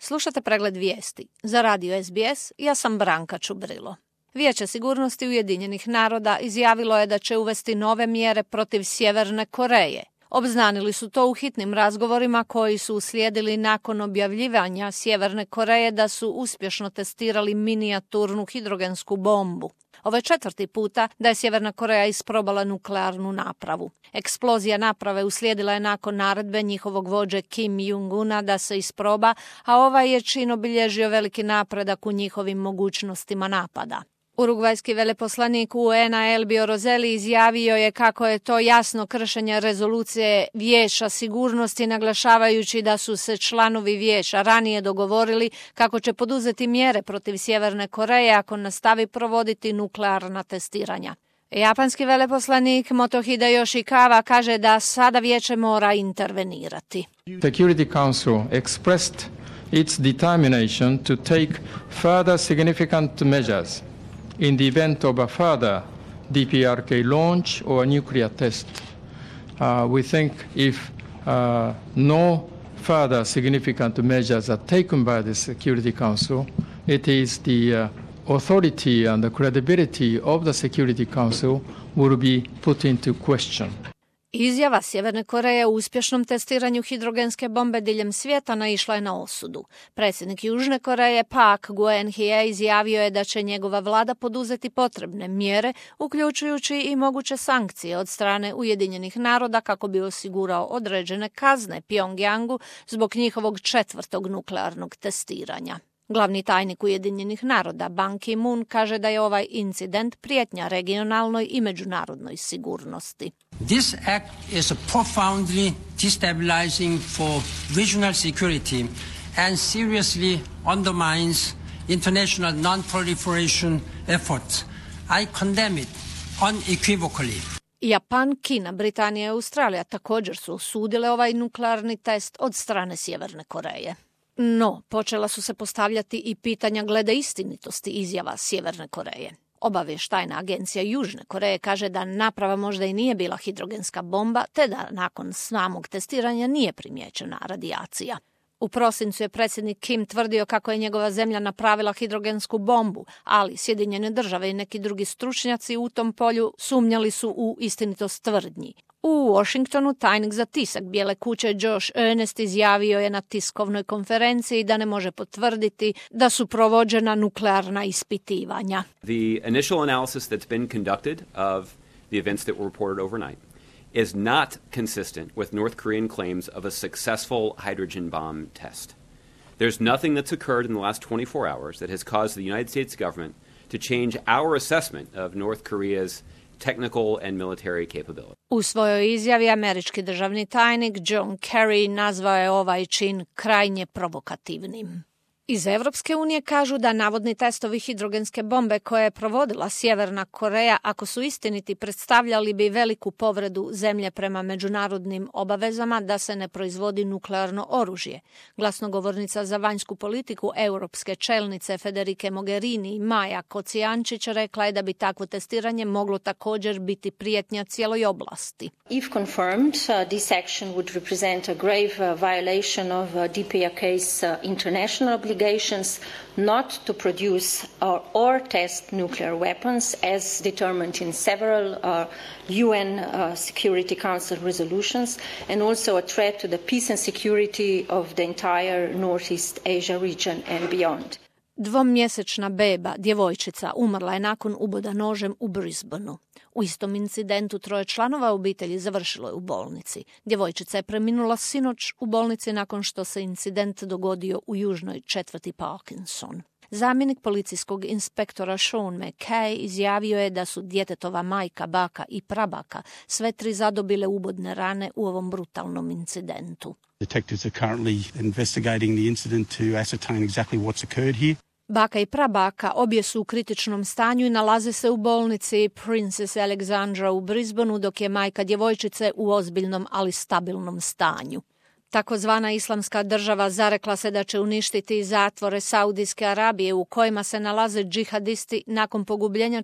Slušate pregled vijesti. Za radio SBS ja sam Branka Čubrilo. Vijeće sigurnosti Ujedinjenih naroda izjavilo je da će uvesti nove mjere protiv Sjeverne Koreje. Obznanili su to u hitnim razgovorima koji su uslijedili nakon objavljivanja Sjeverne Koreje da su uspješno testirali minijaturnu hidrogensku bombu. Ovo je 4. puta da je Sjeverna Koreja isprobala nuklearnu napravu. Eksplozija naprave uslijedila je nakon naredbe njihovog vođe Kim Jong-una da se isproba, a ovaj je čin obilježio veliki napredak u njihovim mogućnostima napada. Urugvajski veleposlanik UN-a Elbio Rosselli izjavio je kako je to jasno kršenje rezolucije Vijeća sigurnosti, naglašavajući da su se članovi vijeća ranije dogovorili kako će poduzeti mjere protiv Sjeverne Koreje ako nastavi provoditi nuklearna testiranja. Japanski veleposlanik Motohide Yoshikawa kaže da sada vijeće mora intervenirati. Security Council expressed its determination to take further significant measures in the event of a further DPRK launch or nuclear test. We think if no further significant measures are taken by the Security Council, it is the authority and the credibility of the Security Council will be put into question. Izjava Sjeverne Koreje o uspješnom testiranju hidrogenske bombe diljem svijeta naišla je na osudu. Predsjednik Južne Koreje Park Geun-hye izjavio je da će njegova vlada poduzeti potrebne mjere, uključujući i moguće sankcije od strane Ujedinjenih naroda kako bi osigurao određene kazne Pjongjangu zbog njihovog 4. nuklearnog testiranja. Glavni tajnik Ujedinjenih naroda Ban Ki-moon kaže da je ovaj incident prijetnja regionalnoj i međunarodnoj sigurnosti. This act is profoundly destabilizing for regional security and seriously undermines international non-proliferation efforts. I condemn it unequivocally. Japan, Kina, Britanija i Australija također su osudile ovaj nuklearni test od strane Sjeverne Koreje. No, počela su se postavljati i pitanja glede istinitosti izjava Sjeverne Koreje. Obavještajna agencija Južne Koreje kaže da naprava možda i nije bila hidrogenska bomba, te da nakon samog testiranja nije primijećena radijacija. U prosincu je predsjednik Kim tvrdio kako je njegova zemlja napravila hidrogensku bombu, ali Sjedinjene države i neki drugi stručnjaci u tom polju sumnjali su u istinitost tvrdnji. U Washingtonu tajnik za tisak Bijele kuće Josh Earnest izjavio je na tiskovnoj konferenciji da ne može potvrditi da su provođena nuklearna ispitivanja. The initial analysis that's been conducted of the events that were reported overnight is not consistent with North Korean claims of a successful hydrogen bomb test. There's nothing that's occurred in the last 24 hours that has caused the United States government to change our assessment of North Korea's technical and military capability. U svojoj izjavi američki državni tajnik John Kerry nazvao je ovaj čin krajnje provokativnim. Iz Evropske unije kažu da navodni testovi hidrogenske bombe koje je provodila Sjeverna Koreja, ako su istiniti, predstavljali bi veliku povredu zemlje prema međunarodnim obavezama da se ne proizvodi nuklearno oružje. Glasnogovornica za vanjsku politiku europske čelnice Federike Mogherini Maja Kocijančić rekla je da bi takvo testiranje moglo također biti prijetnja cijeloj oblasti. If confirmed, this action would represent a grave violation of DPRK's international obligations not to produce or test nuclear weapons as determined in several UN Security Council resolutions, and also a threat to the peace and security of the entire Northeast Asia region and beyond. Dvomjesečna beba, djevojčica, umrla je nakon uboda nožem u Brisbaneu. U istom incidentu 3 članova obitelji završilo je u bolnici. Djevojčica je preminula sinoć u bolnici nakon što se incident dogodio u južnoj četvrti Parkinson. Zamjenik policijskog inspektora Sean McKay izjavio je da su djetetova majka, baka i prabaka sve 3 zadobile ubodne rane u ovom brutalnom incidentu. Detectives are currently investigating the incident to ascertain exactly what's occurred here. Baka i prabaka obje su u kritičnom stanju i nalaze se u bolnici Princess Alexandra u Brisbaneu, dok je majka djevojčice u ozbiljnom, ali stabilnom stanju. Takozvana islamska država zarekla se da će uništiti zatvore Saudijske Arabije u kojima se nalaze džihadisti nakon pogubljenja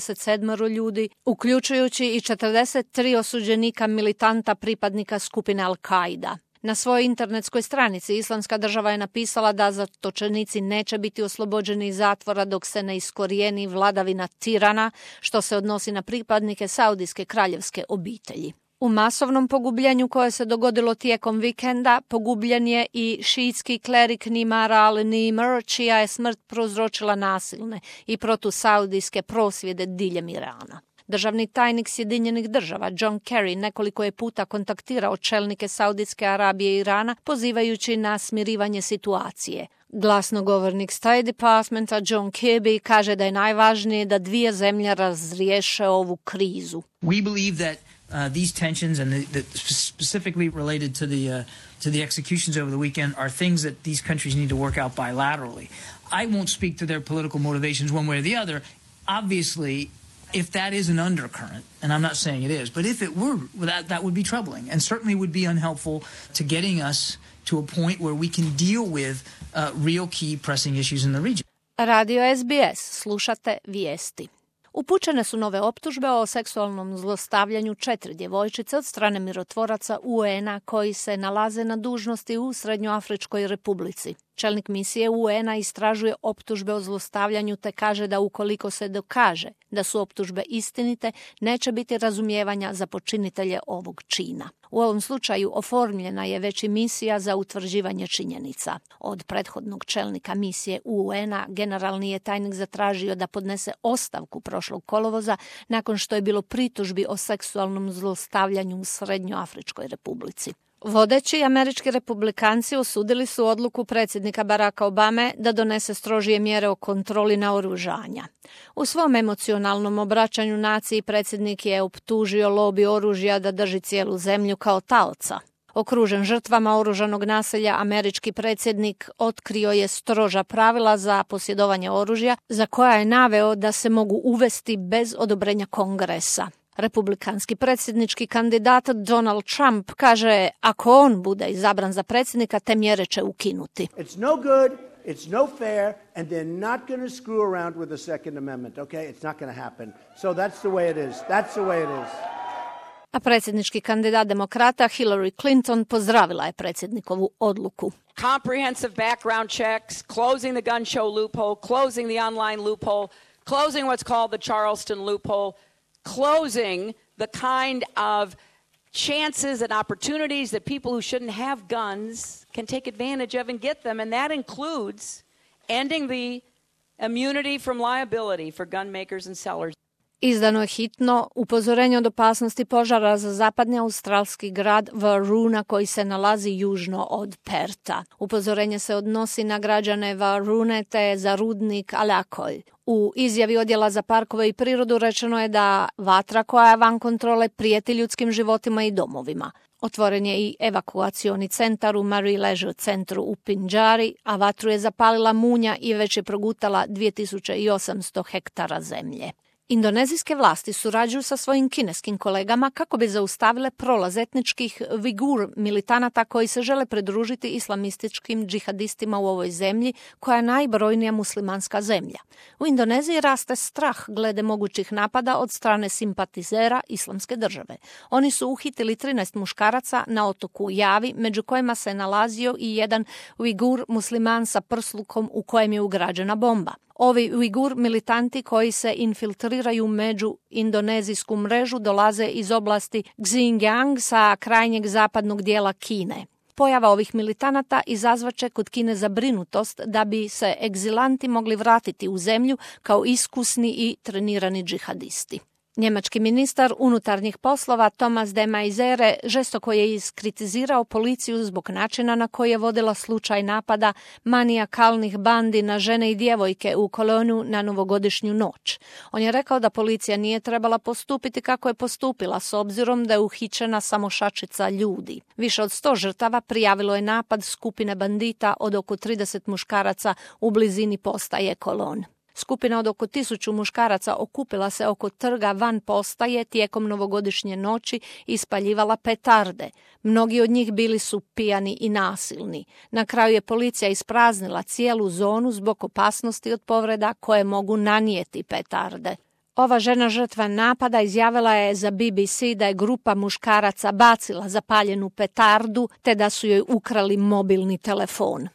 47 ljudi, uključujući i 43 osuđenika militanta pripadnika skupine Al-Qaida. Na svojoj internetskoj stranici Islamska država je napisala da zatočenici neće biti oslobođeni iz zatvora dok se ne iskorijeni vladavina tirana, što se odnosi na pripadnike saudijske kraljevske obitelji. U masovnom pogubljenju koje se dogodilo tijekom vikenda pogubljen je i šiitski klerik Nimar al-Nimr, čija je smrt prouzročila nasilne i protusaudijske prosvjede diljem Irana. Državni tajnik Sjedinjenih država John Kerry nekoliko je puta kontaktirao čelnike Saudijske Arabije i Irana pozivajući na smirivanje situacije. Glasnogovornik State Departmenta John Kirby kaže da je najvažnije da dvije zemlje razriješe ovu krizu. We believe that these tensions and specifically related to the executions over the weekend are things that these countries need to work out bilaterally. I won't speak to their political motivations one way or the other. Obviously, if that is an undercurrent, and I'm not saying it is, but if it were, that would be troubling and certainly would be unhelpful to getting us to a point where we can deal with real key pressing issues in the region. Radio SBS, slušate vijesti. Upućene su nove optužbe o seksualnom zlostavljanju 4 djevojčice od strane mirotvoraca UN-a koji se nalaze na dužnosti u Srednjoafričkoj Republici. Čelnik misije UN-a istražuje optužbe o zlostavljanju te kaže da ukoliko se dokaže da su optužbe istinite, neće biti razumijevanja za počinitelje ovog čina. U ovom slučaju oformljena je već i misija za utvrđivanje činjenica. Od prethodnog čelnika misije UN-a generalni je tajnik zatražio da podnese ostavku prošlog kolovoza nakon što je bilo pritužbi o seksualnom zlostavljanju u Srednjoafričkoj Republici. Vodeći američki republikanci osudili su odluku predsjednika Baracka Obame da donese strožije mjere o kontroli naoružanja. U svom emocionalnom obraćanju naciji predsjednik je optužio lobi oružja da drži cijelu zemlju kao taoca. Okružen žrtvama oružanog nasilja, američki predsjednik otkrio je stroža pravila za posjedovanje oružja, za koja je naveo da se mogu uvesti bez odobrenja Kongresa. Republikanski predsjednički kandidat Donald Trump kaže ako on bude izabran za predsjednika, te mjere će ukinuti. It's no good, it's no fair, and they're not going to screw around with the Second Amendment, okay? It's not going to happen. So that's the way it is. That's the way it is. A predsjednički kandidat demokrata Hillary Clinton pozdravila je predsjednikovu odluku. Comprehensive background checks, closing the gun show loophole, closing the online loophole, closing what's called the Charleston loophole, closing the kind of chances and opportunities that people who shouldn't have guns can take advantage of and get them, and that includes ending the immunity from liability for gun makers and sellers. Izdano je hitno upozorenje od opasnosti požara za zapadni australski grad Varuna koji se nalazi južno od Perta. Upozorenje se odnosi na građane Varune te za rudnik Alakolj. U izjavi Odjela za parkove i prirodu rečeno je da vatra koja je van kontrole prijeti ljudskim životima i domovima. Otvoren je i evakuacioni centar u Marie Leisure centru u Pinjari, a vatru je zapalila munja i već je progutala 2800 hektara zemlje. Indonezijske vlasti surađuju sa svojim kineskim kolegama kako bi zaustavile prolaz etničkih Ujgur militanata koji se žele pridružiti islamističkim džihadistima u ovoj zemlji, koja je najbrojnija muslimanska zemlja. U Indoneziji raste strah glede mogućih napada od strane simpatizera Islamske države. Oni su uhitili 13 muškaraca na otoku Javi, među kojima se nalazio i jedan Ujgur musliman sa prslukom u kojem je ugrađena bomba. Ovi Ujgur militanti koji se infiltriraju među indonezijsku mrežu dolaze iz oblasti Xinjiang sa krajnjeg zapadnog dijela Kine. Pojava ovih militanata izazvaće kod Kine zabrinutost da bi se egzilanti mogli vratiti u zemlju kao iskusni i trenirani džihadisti. Njemački ministar unutarnjih poslova Thomas de Maizière žestoko je iskritizirao policiju zbog načina na koji je vodila slučaj napada manijakalnih bandi na žene i djevojke u Kolonu na novogodišnju noć. On je rekao da policija nije trebala postupiti kako je postupila s obzirom da je uhićena samo šačica ljudi. Više od 100 žrtava prijavilo je napad skupine bandita od oko 30 muškaraca u blizini postaje Kolon. Skupina od oko 1000 muškaraca okupila se oko trga van postaje tijekom novogodišnje noći i spaljivala petarde. Mnogi od njih bili su pijani i nasilni. Na kraju je policija ispraznila cijelu zonu zbog opasnosti od povreda koje mogu nanijeti petarde. Ova žena žrtva napada izjavila je za BBC da je grupa muškaraca bacila zapaljenu petardu te da su joj ukrali mobilni telefon.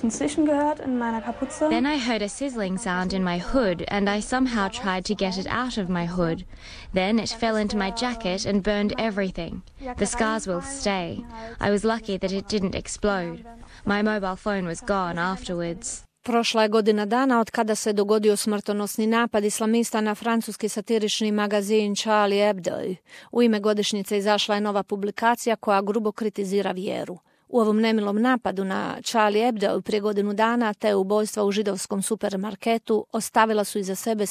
Then I heard a sizzling sound in my hood and I somehow tried to get it out of my hood. Then it fell into my jacket and burned everything. The scars will stay. I was lucky that it didn't explode. My mobile phone was gone afterwards. Prošla je godina dana od kada se dogodio smrtonosni napad islamista na francuski satirični magazin Charlie Hebdo. U ime godišnjice izašla je nova publikacija koja grubo kritizira vjeru. U ovom nemilom napadu na Charlie Hebdo prije godinu dana te ubojstva u židovskom supermarketu ostavila su iza sebe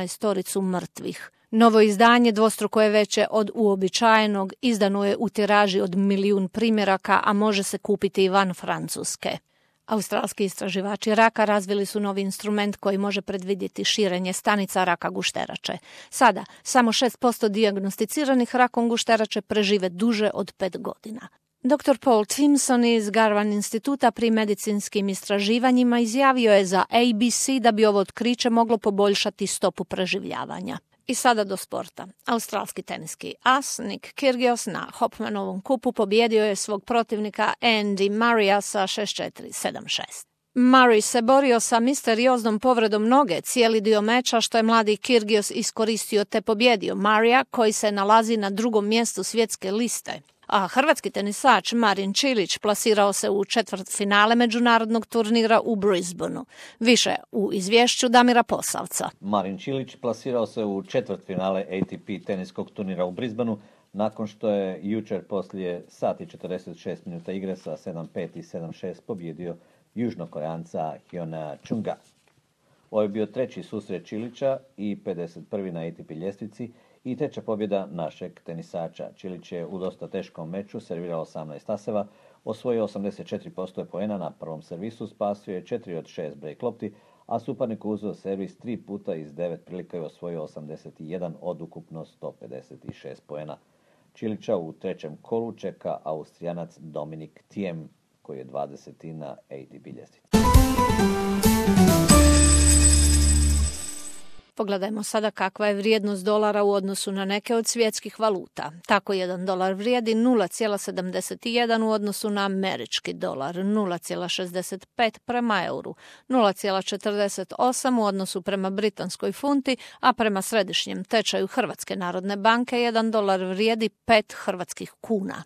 17 mrtvih. Novo izdanje dvostruko je veće od uobičajenog, izdano je u tiraži od 1 milijun primjeraka, a može se kupiti i van Francuske. Australski istraživači raka razvili su novi instrument koji može predvidjeti širenje stanica raka gušterače. Sada, samo 6% dijagnosticiranih rakom gušterače prežive duže od 5 godina. Dr. Paul Timson iz Garvan instituta pri medicinskim istraživanjima izjavio je za ABC da bi ovo otkriće moglo poboljšati stopu preživljavanja. I sada do sporta. Australski teniski as Nick Kyrgios na Hopmanovom kupu pobjedio je svog protivnika Andy Murraya sa 6-4, 7-6. Murray se borio sa misterioznom povredom noge cijeli dio meča, što je mladi Kyrgios iskoristio te pobjedio Murraya koji se nalazi na 2. mjestu svjetske liste. A hrvatski tenisač Marin Čilić plasirao se u četvrtfinale međunarodnog turnira u Brisbaneu. Više u izvješću Damira Posavca. Marin Čilić plasirao se u četvrtfinale ATP teniskog turnira u Brisbaneu nakon što je jučer poslije sat i 46 minuta igre sa 7-5 i 7-6 pobjedio Južnokoreanca Hyuna Chunga. Ovo je bio treći susret Čilića i 51. na ATP ljestvici i treća pobjeda našeg tenisača. Čilić je u dosta teškom meču servirao 18 aseva, osvojio 84% poena na prvom servisu, spasio je 4 od 6 break lopti, a suparnik uzeo servis 3 puta iz 9 prilika i osvojio 81 od ukupno 156 poena. Čilića u trećem kolu čeka Austrijanac Dominik Thiem, koji je 20. na ATP ljestvici. Pogledajmo sada kakva je vrijednost dolara u odnosu na neke od svjetskih valuta. Tako $1 vrijedi 0,71 u odnosu na američki dolar, 0,65 prema euru, 0,48 u odnosu prema britanskoj funti, a prema središnjem tečaju Hrvatske narodne banke $1 vrijedi 5 hrvatskih kuna.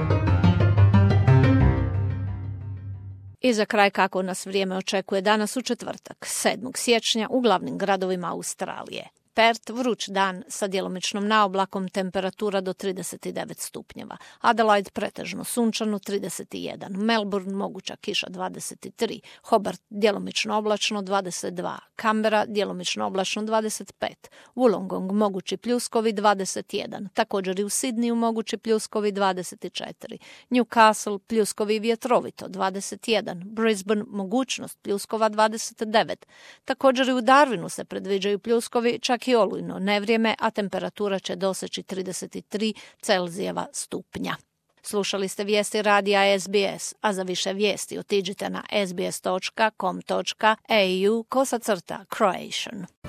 I za kraj kako nas vrijeme očekuje danas u četvrtak, 7. siječnja u glavnim gradovima Australije. Perth, vruć dan sa djelomičnom naoblakom, temperatura do 39 stupnjeva. Adelaide, pretežno sunčano, 31. Melbourne, moguća kiša, 23. Hobart, djelomično oblačno, 22. Canberra, djelomično oblačno, 25. Wollongong, mogući pljuskovi, 21. Također i u Sidneyu mogući pljuskovi, 24. Newcastle, pljuskovi i vjetrovito, 21. Brisbane, mogućnost pljuskova, 29. Također i u Darwinu se predviđaju pljuskovi, čak i olujno nevrijeme, a temperatura će doseći 33 Celzijeva stupnja. Slušali ste vijesti radija SBS, a za više vijesti otiđite na sbs.com.au/Croatian.